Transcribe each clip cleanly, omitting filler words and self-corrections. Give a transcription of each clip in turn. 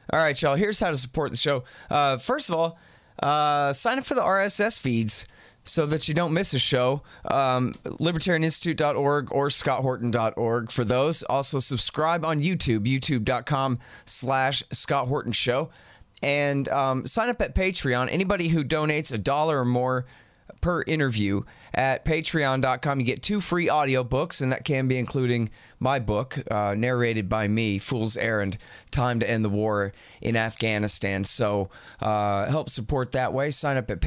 All right, y'all. Here's how to support the show. First of all, sign up for the RSS feeds so that you don't miss a show. LibertarianInstitute.org or ScottHorton.org for those. Also, subscribe on YouTube, youtube.com/Scott Horton Show. And sign up at Patreon. Anybody who donates $1 or more per interview at patreon.com, you get 2 free audiobooks, and that can be including my book, narrated by me, Fool's Errand, Time to End the War in Afghanistan. So help support that way. Sign up at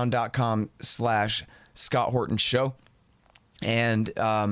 patreon.com/Scott Horton Show. And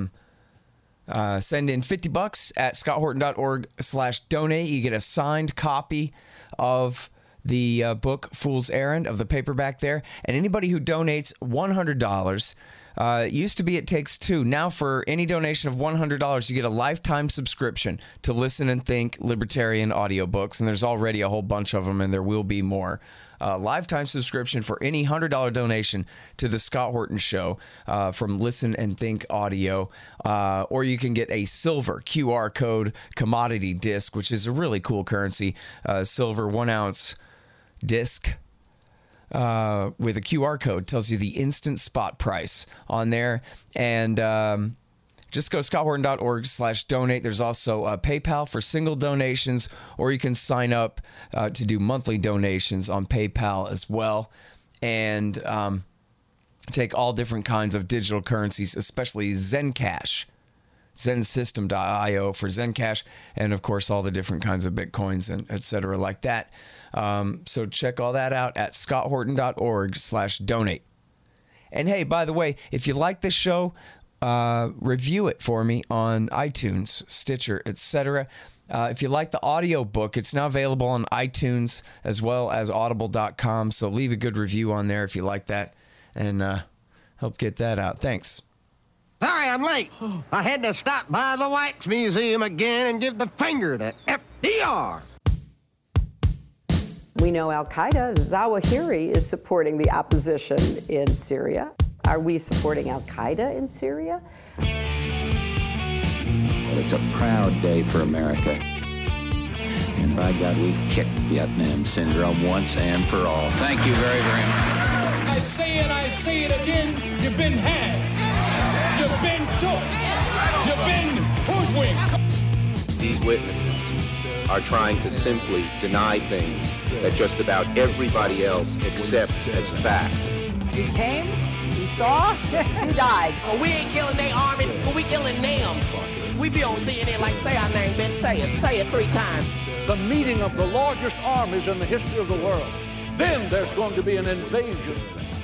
send in $50 at scotthorton.org/donate. You get a signed copy of the book Fool's Errand, of the paperback there. And anybody who donates $100, used to be it takes 2. Now for any donation of $100, you get a lifetime subscription to Listen and Think Libertarian audiobooks. And there's already a whole bunch of them, and there will be more. Lifetime subscription for any $100 donation to the Scott Horton Show from Listen and Think Audio. Or you can get a silver QR code commodity disc, which is a really cool currency. Silver 1-ounce disc with a QR code. Tells you the instant spot price on there. And just go to scotthorton.org/donate. There's also PayPal for single donations, or you can sign up to do monthly donations on PayPal as well. And take all different kinds of digital currencies, especially Zencash, ZenSystem.io for Zencash, and of course all the different kinds of Bitcoins and et cetera like that. So check all that out at scotthorton.org/donate. And hey, by the way, if you like this show, review it for me on iTunes, Stitcher, etc. If you like the audio book, it's now available on iTunes as well as audible.com. So leave a good review on there if you like that, and help get that out. Thanks. Sorry I'm late. I had to stop by the Wax Museum again and give the finger to FDR. We know Al-Qaeda, Zawahiri, is supporting the opposition in Syria. Are we supporting Al-Qaeda in Syria? Well, it's a proud day for America. And by God, we've kicked Vietnam syndrome once and for all. Thank you very, very much. I say it again, you've been had. You've been took. You've been hoodwinked. These witnesses are trying to simply deny things that just about everybody else accepts as fact. He came, he saw, he died. Well, we ain't killing their army, but we killing them. We be on CNN like, say our name, bitch, say it 3 times. The meeting of the largest armies in the history of the world. Then there's going to be an invasion.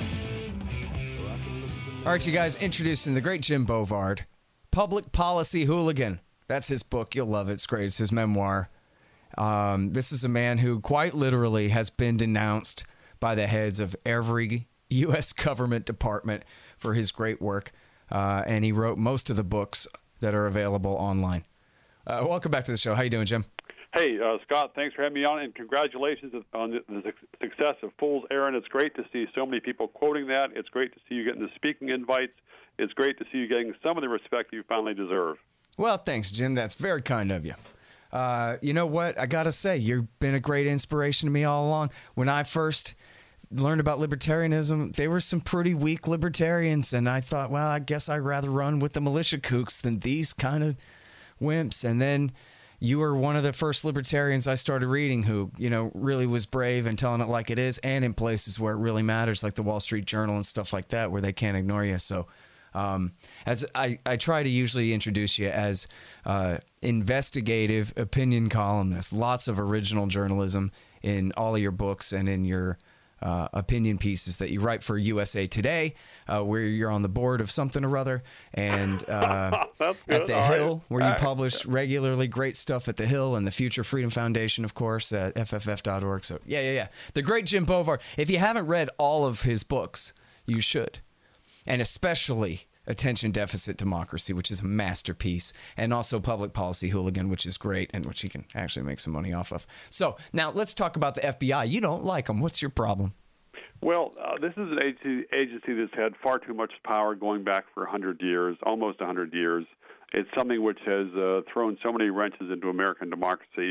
All right, you guys, introducing the great Jim Bovard, Public Policy Hooligan. That's his book. You'll love it. It's great. It's his memoir. This is a man who quite literally has been denounced by the heads of every U.S. government department for his great work. And he wrote most of the books that are available online. Welcome back to the show. How you doing, Jim? Hey, Scott, thanks for having me on, and congratulations on the success of Fool's Errand. It's great to see so many people quoting that. It's great to see you getting the speaking invites. It's great to see you getting some of the respect you finally deserve. Well, thanks, Jim. That's very kind of you. You know what? I got to say, you've been a great inspiration to me all along. When I first learned about libertarianism, they were some pretty weak libertarians, and I thought, well, I guess I'd rather run with the militia kooks than these kind of wimps. And then you were one of the first libertarians I started reading who, you know, really was brave and telling it like it is, and in places where it really matters, like the Wall Street Journal and stuff like that, where they can't ignore you. So as I try to usually introduce you as investigative opinion columnist, lots of original journalism in all of your books and in your opinion pieces that you write for USA Today, where you're on the board of something or other, and at The Hill, where you publish regularly great stuff at The Hill, and the Future Freedom Foundation, of course, at fff.org. So yeah. The great Jim Bovard. If you haven't read all of his books, you should, and especially Attention Deficit Democracy, which is a masterpiece, and also Public Policy Hooligan, which is great, and which you can actually make some money off of. So now let's talk about the FBI. You don't like them. What's your problem? Well, this is an agency that's had far too much power going back for 100 years, almost 100 years. It's something which has thrown so many wrenches into American democracy.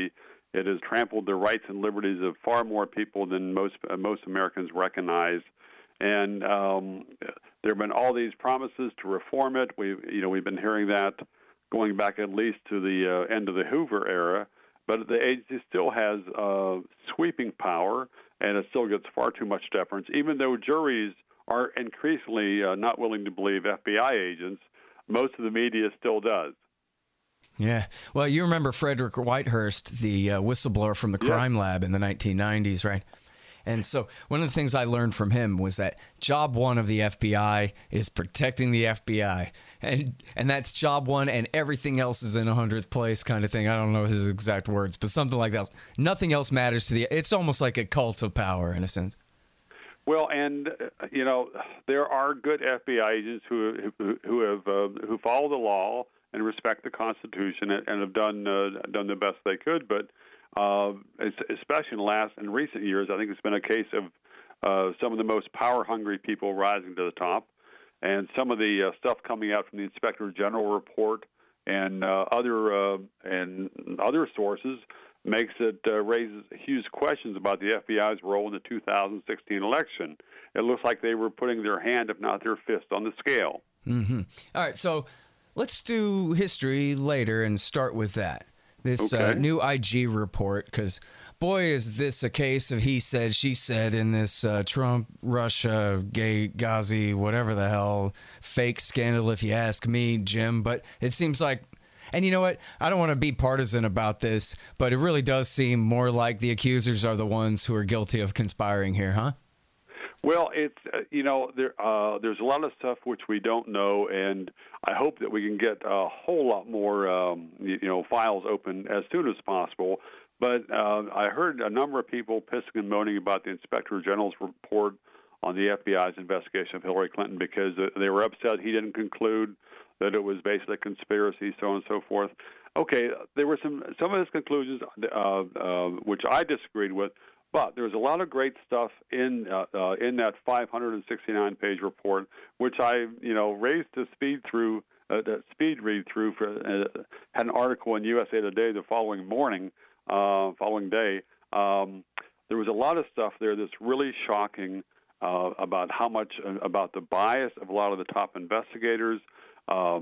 It has trampled the rights and liberties of far more people than most Americans recognize. And there have been all these promises to reform it. We've been hearing that going back at least to the end of the Hoover era. But the agency still has sweeping power, and it still gets far too much deference, even though juries are increasingly not willing to believe FBI agents. Most of the media still does. Yeah. Well, you remember Frederick Whitehurst, the whistleblower from the Crime Lab in the 1990s, right? And so one of the things I learned from him was that job one of the FBI is protecting the FBI. And that's job one, and everything else is in 100th place kind of thing. I don't know his exact words, but something like that. Nothing else matters to it's almost like a cult of power in a sense. Well, and there are good FBI agents who follow the law and respect the Constitution and have done the best they could, but especially in recent years, I think it's been a case of some of the most power-hungry people rising to the top, and some of the stuff coming out from the Inspector General report and other sources makes it raises huge questions about the FBI's role in the 2016 election. It looks like they were putting their hand, if not their fist, on the scale. Mm-hmm. All right, so let's do history later and start with that. This new IG report, because boy, is this a case of he said, she said in this Trump, Russia, Ghazi, whatever the hell, fake scandal, if you ask me, Jim. But it seems like, and you know what? I don't want to be partisan about this, but it really does seem more like the accusers are the ones who are guilty of conspiring here, huh? Well, it's there's a lot of stuff which we don't know, and I hope that we can get a whole lot more files open as soon as possible. But I heard a number of people pissing and moaning about the Inspector General's report on the FBI's investigation of Hillary Clinton because they were upset he didn't conclude that it was basically a conspiracy, so on and so forth. Okay, there were some of his conclusions which I disagreed with. But there's a lot of great stuff in that 569-page report, which I raised to speed read through. Had an article in USA Today the following day. There was a lot of stuff there that's really shocking about about the bias of a lot of the top investigators. I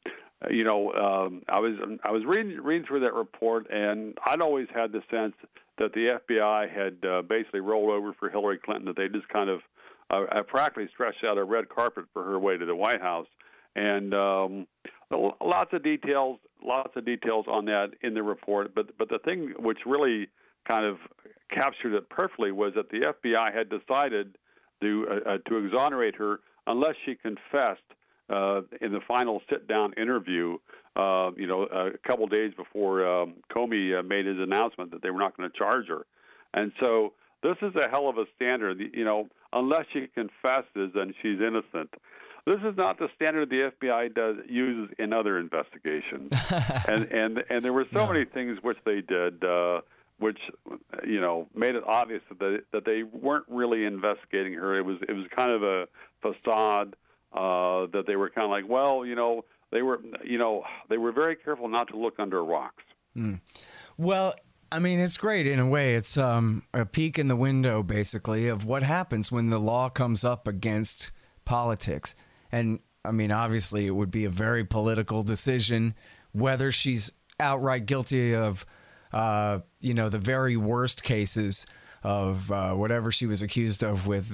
was reading through that report, and I'd always had the sense that the FBI had basically rolled over for Hillary Clinton, that they just kind of practically stretched out a red carpet for her way to the White House. And lots of details on that in the report. But the thing which really kind of captured it perfectly was that the FBI had decided to exonerate her unless she confessed in the final sit-down interview, a couple days before Comey made his announcement that they were not going to charge her. And so this is a hell of a standard. Unless she confesses, then she's innocent. This is not the standard the FBI uses in other investigations. and there were so many things which they did, which made it obvious that they weren't really investigating her. It was kind of a facade. That they were kind of like, they were very careful not to look under rocks. Mm. Well, I mean, it's great in a way. It's a peek in the window, basically, of what happens when the law comes up against politics. And I mean, obviously, it would be a very political decision whether she's outright guilty of, the very worst cases of whatever she was accused of with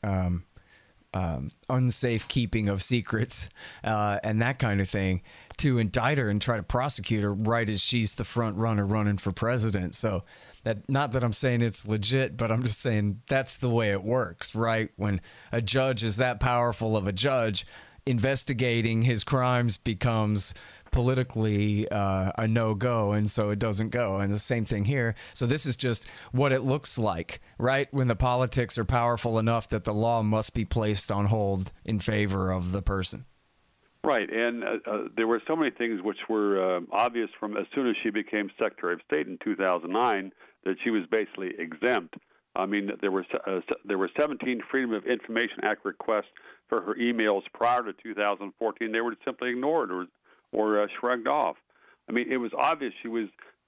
unsafe keeping of secrets and that kind of thing, to indict her and try to prosecute her right as she's the front runner running for president. So that, not that I'm saying it's legit, but I'm just saying that's the way it works, right? When a judge is that powerful of a judge, investigating his crimes becomes politically a no-go, and so it doesn't go. And the same thing here. So this is just what it looks like, right? When the politics are powerful enough that the law must be placed on hold in favor of the person. Right, and there were so many things which were obvious from as soon as she became Secretary of State in 2009 that she was basically exempt. I mean, there were 17 Freedom of Information Act requests for her emails prior to 2014. They were simply ignored or shrugged off. I mean, it was obvious she was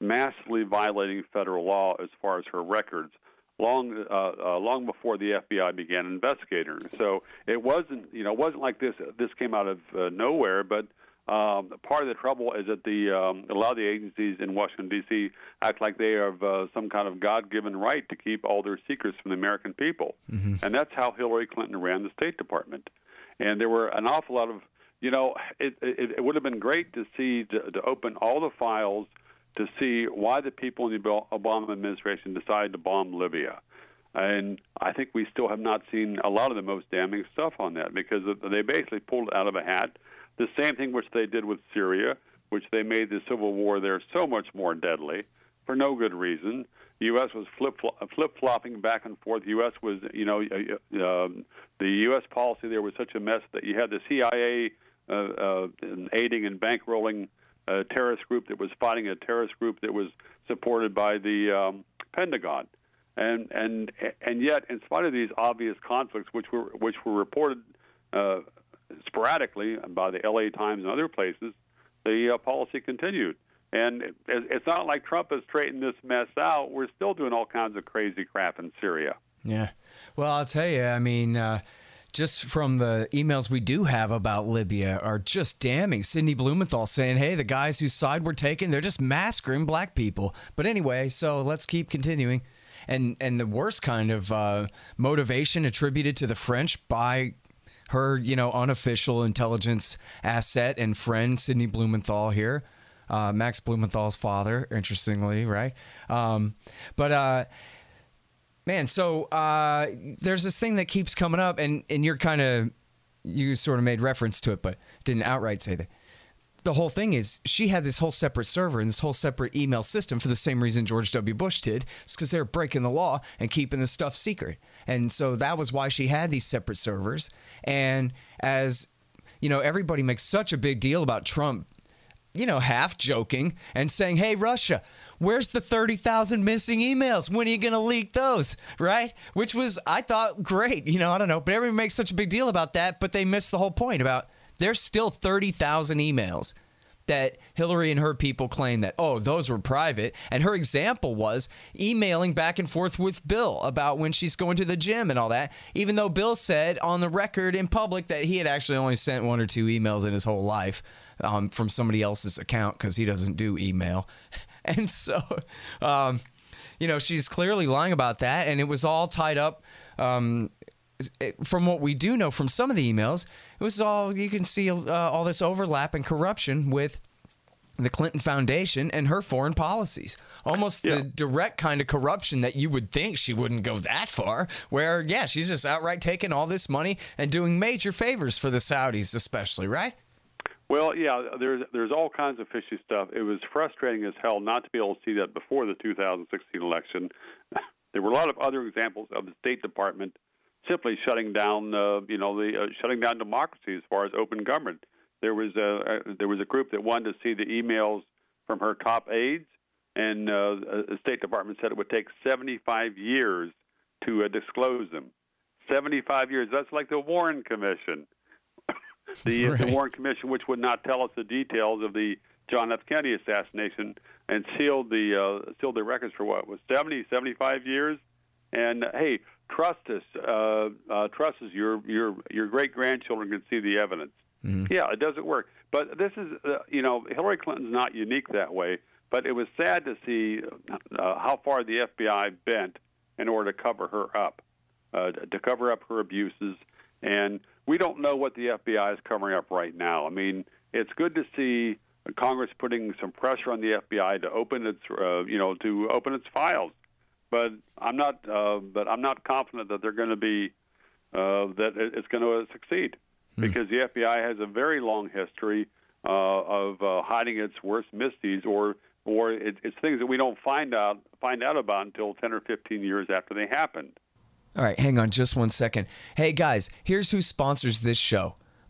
massively violating federal law as far as her records, long before the FBI began investigating her. So it wasn't like this came out of nowhere, but part of the trouble is that a lot of the agencies in Washington, D.C. act like they have some kind of God-given right to keep all their secrets from the American people. Mm-hmm. And that's how Hillary Clinton ran the State Department. And there were an awful lot of, it would have been great to see, to open all the files to see why the people in the Obama administration decided to bomb Libya. And I think we still have not seen a lot of the most damning stuff on that, because they basically pulled it out of a hat. The same thing which they did with Syria, which they made the civil war there so much more deadly for no good reason. The U.S. was flip-flopping back and forth. The U.S. was, the U.S. policy there was such a mess that you had the CIA aiding and bankrolling a terrorist group that was fighting a terrorist group that was supported by the Pentagon. And yet, in spite of these obvious conflicts, which were reported sporadically by the L.A. Times and other places, the policy continued. And it's not like Trump has straightened this mess out. We're still doing all kinds of crazy crap in Syria. Yeah. Well, I'll tell you, I mean, just from the emails we do have about Libya are just damning. Sidney Blumenthal saying, hey, the guys whose side we're taking, they're just massacring black people. But anyway, so let's keep continuing. And the worst kind of motivation attributed to the French by her, unofficial intelligence asset and friend, Sidney Blumenthal here, Max Blumenthal's father, interestingly, right? Man, so there's this thing that keeps coming up, and you sort of made reference to it, but didn't outright say that. The whole thing is she had this whole separate server and this whole separate email system for the same reason George W. Bush did. It's because they were breaking the law and keeping the stuff secret. And so that was why she had these separate servers. And as, everybody makes such a big deal about Trump, half joking and saying, hey, Russia, where's the 30,000 missing emails? When are you going to leak those? Right? Which was, I thought, great. I don't know. But everybody makes such a big deal about that. But they missed the whole point about there's still 30,000 emails that Hillary and her people claim that, those were private. And her example was emailing back and forth with Bill about when she's going to the gym and all that, even though Bill said on the record in public that he had actually only sent 1 or 2 emails in his whole life from somebody else's account because he doesn't do email. And so, she's clearly lying about that. And it was all tied up. From what we do know from some of the emails, it was all, you can see all this overlap and corruption with the Clinton Foundation and her foreign policies. Almost the direct kind of corruption that you would think she wouldn't go that far, where, she's just outright taking all this money and doing major favors for the Saudis especially, right? Well, there's all kinds of fishy stuff. It was frustrating as hell not to be able to see that before the 2016 election. There were a lot of other examples of the State Department simply shutting down, shutting down democracy as far as open government. There was a group that wanted to see the emails from her top aides, and the State Department said it would take 75 years to disclose them. 75 years. That's like the Warren Commission. The Warren Commission, which would not tell us the details of the John F. Kennedy assassination, and sealed the records for what was 75 years. And hey, trust us. Trust us. Your great grandchildren can see the evidence. Mm-hmm. Yeah, it doesn't work. But this is, Hillary Clinton's not unique that way. But it was sad to see how far the FBI bent in order to cover her up, to cover up her abuses. And we don't know what the FBI is covering up right now. I mean, it's good to see Congress putting some pressure on the FBI to open its, to open its files. But I'm not confident that they're going to be that it's going to succeed, because the FBI has a very long history of hiding its worst misdeeds, or it's things that we don't find out about until 10 or 15 years after they happened. All right, hang on just 1 second. Hey guys, here's who sponsors this show: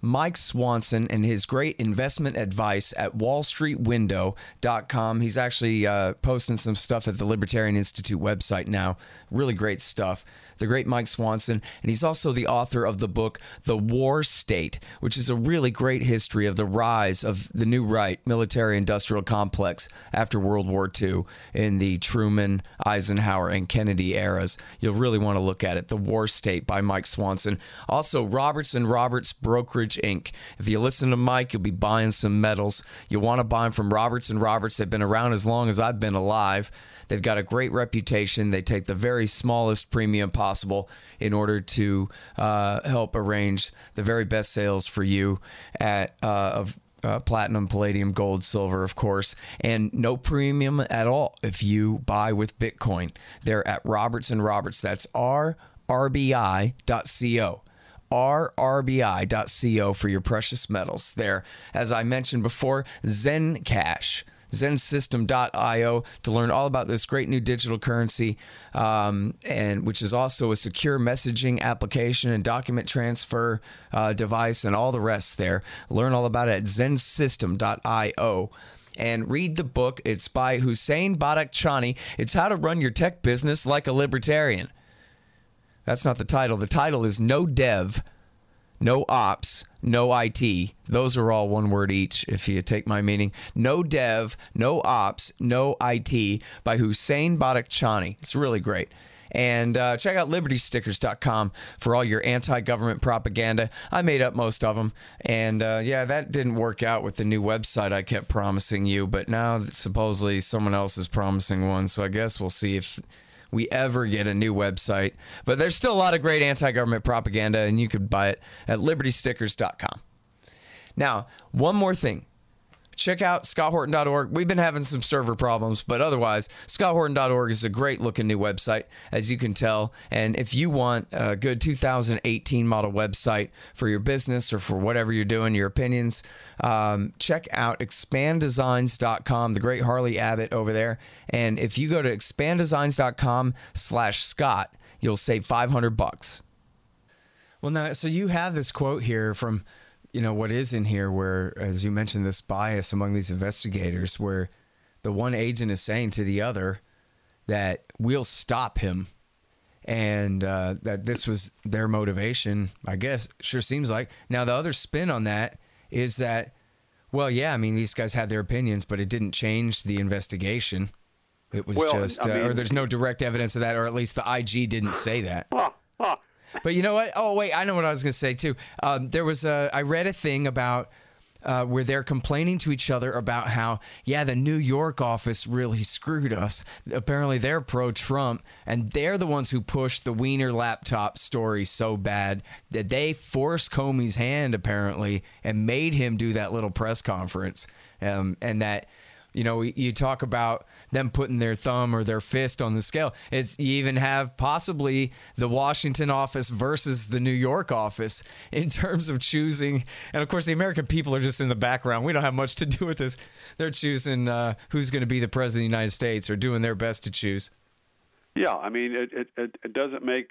Mike Swanson and his great investment advice at wallstreetwindow.com. He's actually posting some stuff at the Libertarian Institute website now. Really great stuff. The great Mike Swanson. And he's also the author of the book, The War State, which is a really great history of the rise of the new right military-industrial complex after World War II in the Truman, Eisenhower, and Kennedy eras. You'll really want to look at it. The War State by Mike Swanson. Also, Roberts & Roberts Brokerage, Inc. If you listen to Mike, you'll be buying some metals. You'll want to buy them from Roberts & Roberts. They've been around as long as I've been alive. They've got a great reputation. They take the very smallest premium possible in order to help arrange the very best sales for you of platinum, palladium, gold, silver, of course, and no premium at all if you buy with Bitcoin. They're at Roberts & Roberts. That's rrbi.co. rrbi.co for your precious metals. There, as I mentioned before, Zencash. Zensystem.io to learn all about this great new digital currency, and which is also a secure messaging application and document transfer device and all the rest there. Learn all about it at Zensystem.io. And read the book. It's by Hussein Badakhshani. It's How to Run Your Tech Business Like a Libertarian. That's not the title. The title is No Dev, No Ops, No IT. Those are all one word each, if you take my meaning. No Dev, No Ops, No IT by Hussein Badakhshani. It's really great. And check out libertystickers.com for all your anti-government propaganda. I made up most of them. And yeah, that didn't work out with the new website I kept promising you. But now supposedly someone else is promising one. So I guess we'll see if we ever get a new website. But there's still a lot of great anti-government propaganda, and you could buy it at libertystickers.com. Now, one more thing. Check out scotthorton.org. We've been having some server problems, but otherwise, scotthorton.org is a great-looking new website, as you can tell. And if you want a good 2018 model website for your business or for whatever you're doing, your opinions, check out expanddesigns.com, the great Harley Abbott over there. And if you go to expanddesigns.com/Scott, you'll save $500. Well, now, so you have this quote here from, what is in here where, as you mentioned, this bias among these investigators where the one agent is saying to the other that we'll stop him, and that this was their motivation, I guess. Sure seems like. Now, the other spin on that is that, well, yeah, I mean, these guys had their opinions, but it didn't change the investigation. It was or there's no direct evidence of that, or at least the IG didn't say that. But you know what? Oh, wait, I know what I was going to say, too. There was I read a thing about where they're complaining to each other about how, yeah, the New York office really screwed us. Apparently, they're pro-Trump, and they're the ones who pushed the Wiener laptop story so bad that they forced Comey's hand, apparently, and made him do that little press conference. And that, you talk about them putting their thumb or their fist on the scale. You even have possibly the Washington office versus the New York office in terms of choosing. And of course, the American people are just in the background. We don't have much to do with this. They're choosing who's going to be the president of the United States, or doing their best to choose. Yeah, I mean, it doesn't make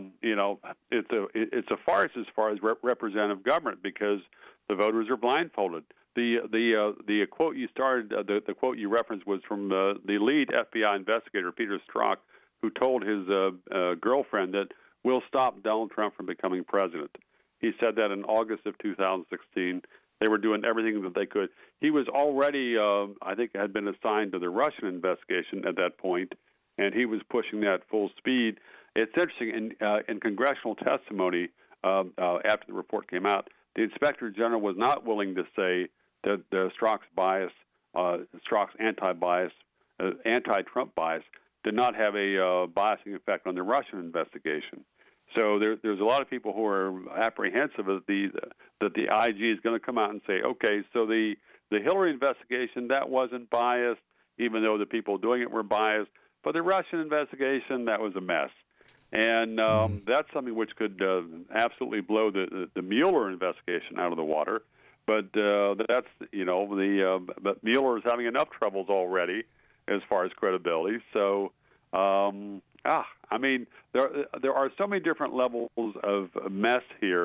it's a farce as far as representative government, because the voters are blindfolded. The quote you started, the quote you referenced was from the lead FBI investigator, Peter Strzok, who told his girlfriend that we'll stop Donald Trump from becoming president. He said that in August of 2016. They were doing everything that they could. He was already, I think, had been assigned to the Russian investigation at that point, and he was pushing that full speed. It's interesting, in congressional testimony after the report came out, the Inspector General was not willing to say that Strzok's bias, Strzok's anti-bias, anti-Trump bias, did not have a biasing effect on the Russian investigation. So there's a lot of people who are apprehensive that the IG is going to come out and say, okay, so the Hillary investigation, that wasn't biased, even though the people doing it were biased, but the Russian investigation, that was a mess. And that's something which could absolutely blow the Mueller investigation out of the water. But that's, but Mueller is having enough troubles already as far as credibility. So, I mean, there are so many different levels of mess here,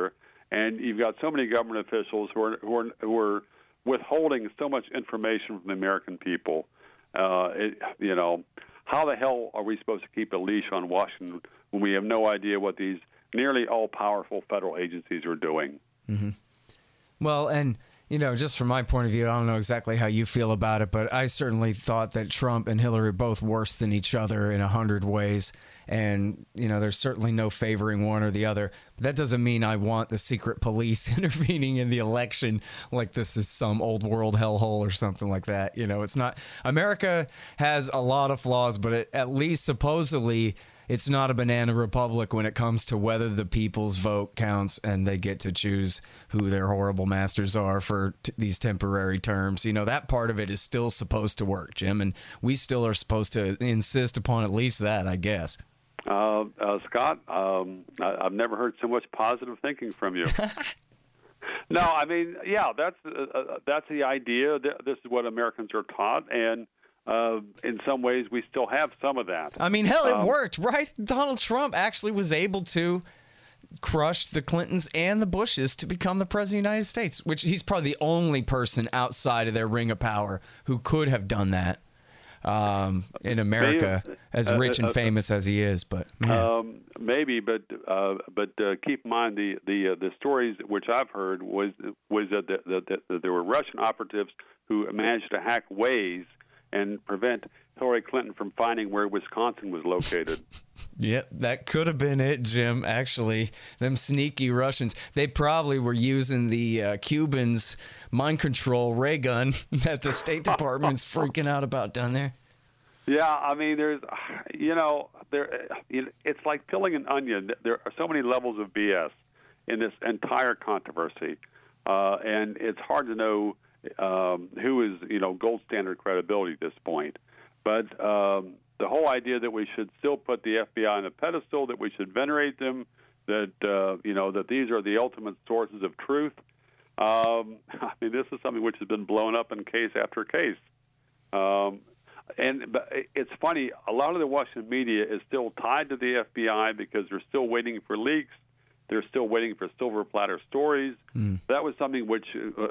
and you've got so many government officials who are withholding so much information from the American people. How the hell are we supposed to keep a leash on Washington when we have no idea what these nearly all-powerful federal agencies are doing? Mm-hmm. Well, and just from my point of view, I don't know exactly how you feel about it, but I certainly thought that Trump and Hillary are both worse than each other in 100 ways. And, there's certainly no favoring one or the other. But that doesn't mean I want the secret police intervening in the election like this is some old world hellhole or something like that. It's not. America has a lot of flaws, but at least supposedly it's not a banana republic when it comes to whether the people's vote counts and they get to choose who their horrible masters are for these temporary terms. That part of it is still supposed to work, Jim, and we still are supposed to insist upon at least that, I guess. Scott, I've never heard so much positive thinking from you. No, I mean, yeah, that's the idea. This is what Americans are taught, and in some ways, we still have some of that. I mean, hell, it worked, right? Donald Trump actually was able to crush the Clintons and the Bushes to become the president of the United States, which he's probably the only person outside of their ring of power who could have done that in America, as rich and famous as he is. But maybe, but keep in mind the stories which I've heard was that there were Russian operatives who managed to hack Waze and prevent Hillary Clinton from finding where Wisconsin was located. Yep, that could have been it, Jim. Actually, them sneaky Russians, they probably were using the Cubans' mind control ray gun that the State Department's freaking out about down there. Yeah, I mean, there's, it's like peeling an onion. There are so many levels of BS in this entire controversy, and it's hard to know who is, gold standard credibility at this point. But the whole idea that we should still put the FBI on a pedestal, that we should venerate them, that that these are the ultimate sources of truth. I mean, this is something which has been blown up in case after case. But it's funny, a lot of the Washington media is still tied to the FBI because they're still waiting for leaks. They're still waiting for silver platter stories. That was something which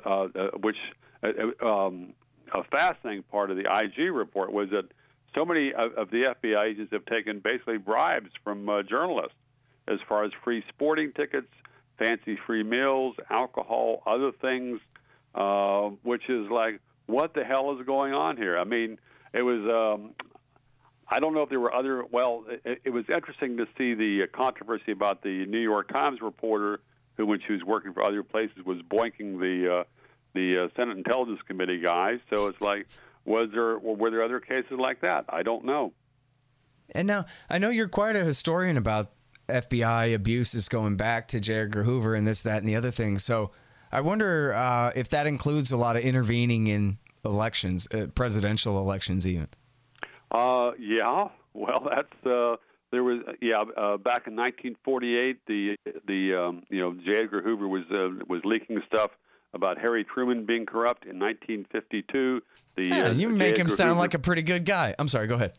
a fascinating part of the IG report was that so many of the FBI agents have taken basically bribes from journalists as far as free sporting tickets, fancy free meals, alcohol, other things, which is like, what the hell is going on here? I mean, it was, I don't know if there were other, well, it was interesting to see the controversy about the New York Times reporter who, when she was working for other places, was boinking the Senate Intelligence Committee guys. So it's like, were there other cases like that? I don't know. And now, I know you're quite a historian about FBI abuses going back to J. Edgar Hoover and this, that, and the other thing. So I wonder if that includes a lot of intervening in elections, presidential elections even. Yeah. Well, that's there was back in 1948, the J. Edgar Hoover was leaking stuff about Harry Truman being corrupt. In 1952, you make him sound like a pretty good guy. I'm sorry. Go ahead.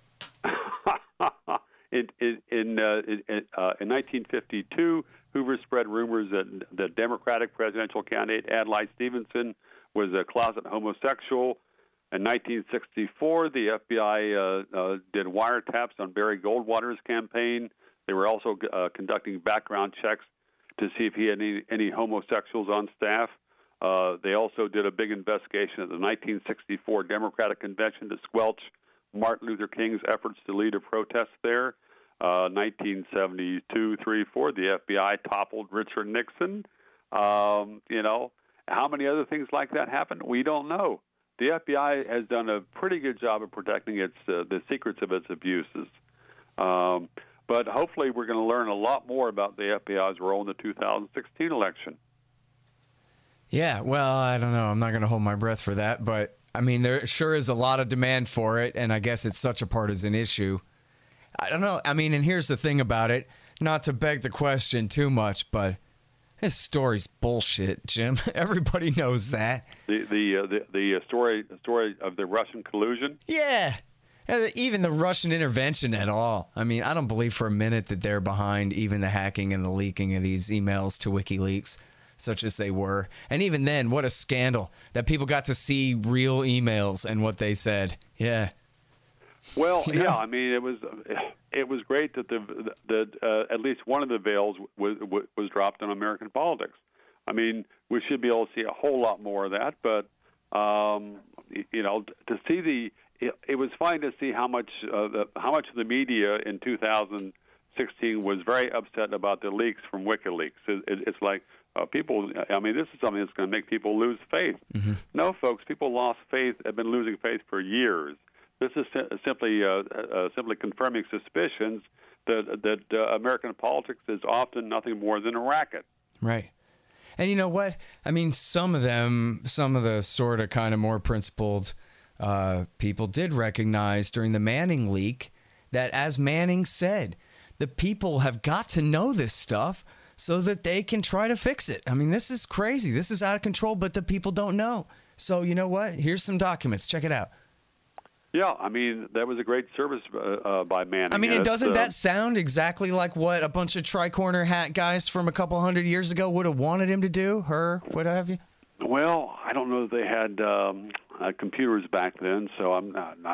In 1952, Hoover spread rumors that the Democratic presidential candidate Adlai Stevenson was a closet homosexual. In 1964, the FBI did wiretaps on Barry Goldwater's campaign. They were also conducting background checks to see if he had any homosexuals on staff. They also did a big investigation at the 1964 Democratic Convention to squelch Martin Luther King's efforts to lead a protest there. 1972, 3, 4, the FBI toppled Richard Nixon. How many other things like that happened? We don't know. The FBI has done a pretty good job of protecting the secrets of its abuses. But hopefully we're going to learn a lot more about the FBI's role in the 2016 election. Yeah, well, I don't know. I'm not going to hold my breath for that. But, I mean, there sure is a lot of demand for it, and I guess it's such a partisan issue. I don't know. I mean, and here's the thing about it. Not to beg the question too much, but this story's bullshit, Jim. Everybody knows that. The story of the Russian collusion? Yeah. Even the Russian intervention at all. I mean, I don't believe for a minute that they're behind even the hacking and the leaking of these emails to WikiLeaks. such as they were. And even then, what a scandal that people got to see real emails and what they said. Yeah. Well, yeah, I mean, it was great that at least one of the veils was dropped on American politics. I mean, we should be able to see a whole lot more of that, but to see it was fine to see how much of the media in 2016 was very upset about the leaks from WikiLeaks. It's like people. I mean, this is something that's going to make people lose faith. Mm-hmm. No, folks, people lost faith. Have been losing faith for years. This is simply confirming suspicions that American politics is often nothing more than a racket. Right. And you know what? I mean, some of the sort of kind of more principled people did recognize during the Manning leak that, as Manning said, the people have got to know this stuff so that they can try to fix it. I mean, this is crazy. This is out of control, but the people don't know. So you know what? Here's some documents. Check it out. Yeah, I mean, that was a great service by Manning. I mean, and doesn't that sound exactly like what a bunch of tri-corner hat guys from a couple hundred years ago would have wanted him to do, her, what have you? Well, I don't know that they had computers back then, so I'm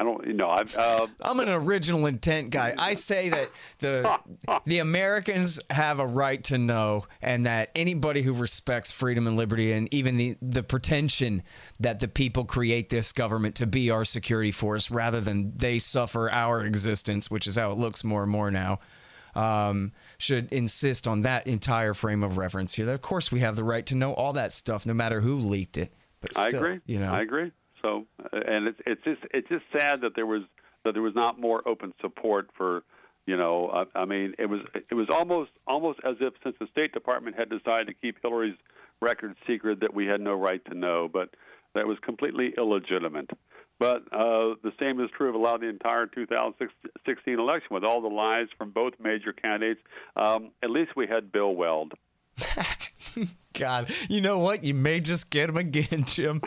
an original intent guy. I say that the Americans have a right to know, and that anybody who respects freedom and liberty, and even the pretension that the people create this government to be our security force rather than they suffer our existence, which is how it looks more and more now, should insist on that entire frame of reference here. Of course, we have the right to know all that stuff, no matter who leaked it. But still, I agree. You know, I agree. So, and it's just sad that there was not more open support for, I mean, it was almost as if, since the State Department had decided to keep Hillary's record secret, that we had no right to know, but that was completely illegitimate. But the same is true of a lot of the entire 2016 election, with all the lies from both major candidates. At least we had Bill Weld. God, you know what? You may just get him again, Jim.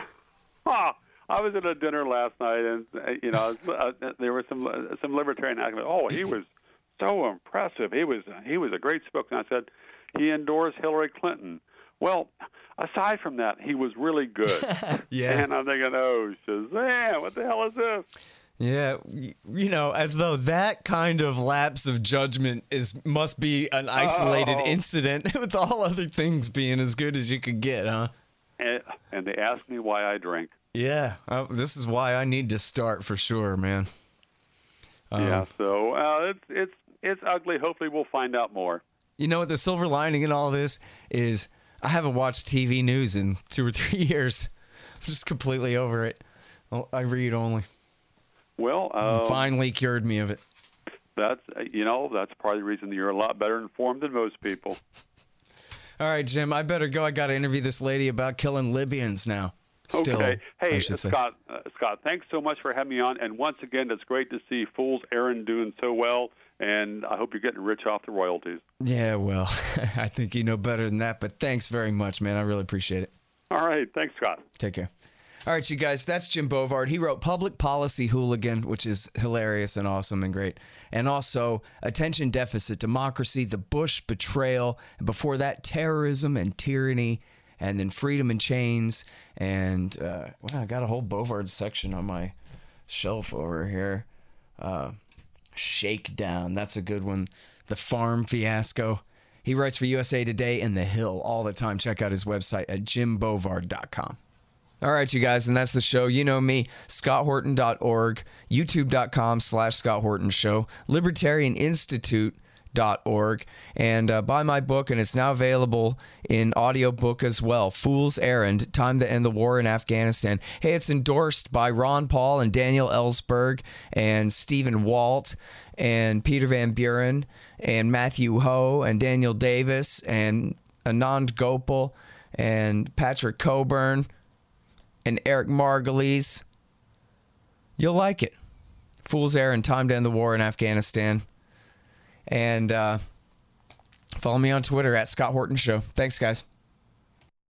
I was at a dinner last night, and there were some libertarian activists. Oh, he was so impressive. He was a great spokesman. I said he endorsed Hillary Clinton. Well, aside from that, he was really good. Yeah. And I'm thinking, oh, Shazam, what the hell is this? Yeah, as though that kind of lapse of judgment must be an isolated incident, with all other things being as good as you could get, huh? And they asked me why I drink. Yeah, this is why I need to start for sure, man. Yeah, so it's ugly. Hopefully we'll find out more. You know what the silver lining in all this is? I haven't watched TV news in 2 or 3 years. I'm just completely over it. I read only. Well, finally cured me of it. That's part of the reason that you're a lot better informed than most people. All right, Jim, I better go. I got to interview this lady about killing Libyans now. Still, okay. Hey, Scott, thanks so much for having me on. And once again, it's great to see Fool's Errand doing so well. And I hope you're getting rich off the royalties. Yeah, well, I think you know better than that. But thanks very much, man. I really appreciate it. All right. Thanks, Scott. Take care. All right, you guys, that's Jim Bovard. He wrote Public Policy Hooligan, which is hilarious and awesome and great. And also Attention Deficit Democracy, The Bush Betrayal, and before that, Terrorism and Tyranny, and then Freedom in Chains. And, I got a whole Bovard section on my shelf over here. Shakedown, that's a good one. The Farm Fiasco. He writes for USA Today and The Hill all the time. Check out his website at jimbovard.com. All right, you guys, and that's the show. You know me, scotthorton.org, youtube.com/Scott Horton Show, libertarianinstitute.org, and buy my book, and it's now available in audiobook as well, Fool's Errand, Time to End the War in Afghanistan. Hey, it's endorsed by Ron Paul and Daniel Ellsberg and Stephen Walt and Peter Van Buren and Matthew Ho and Daniel Davis and Anand Gopal and Patrick Coburn and Eric Margulies. You'll like it. Fool's Errand, Time to End the War in Afghanistan. And follow me on Twitter at Scott Horton Show. Thanks, guys.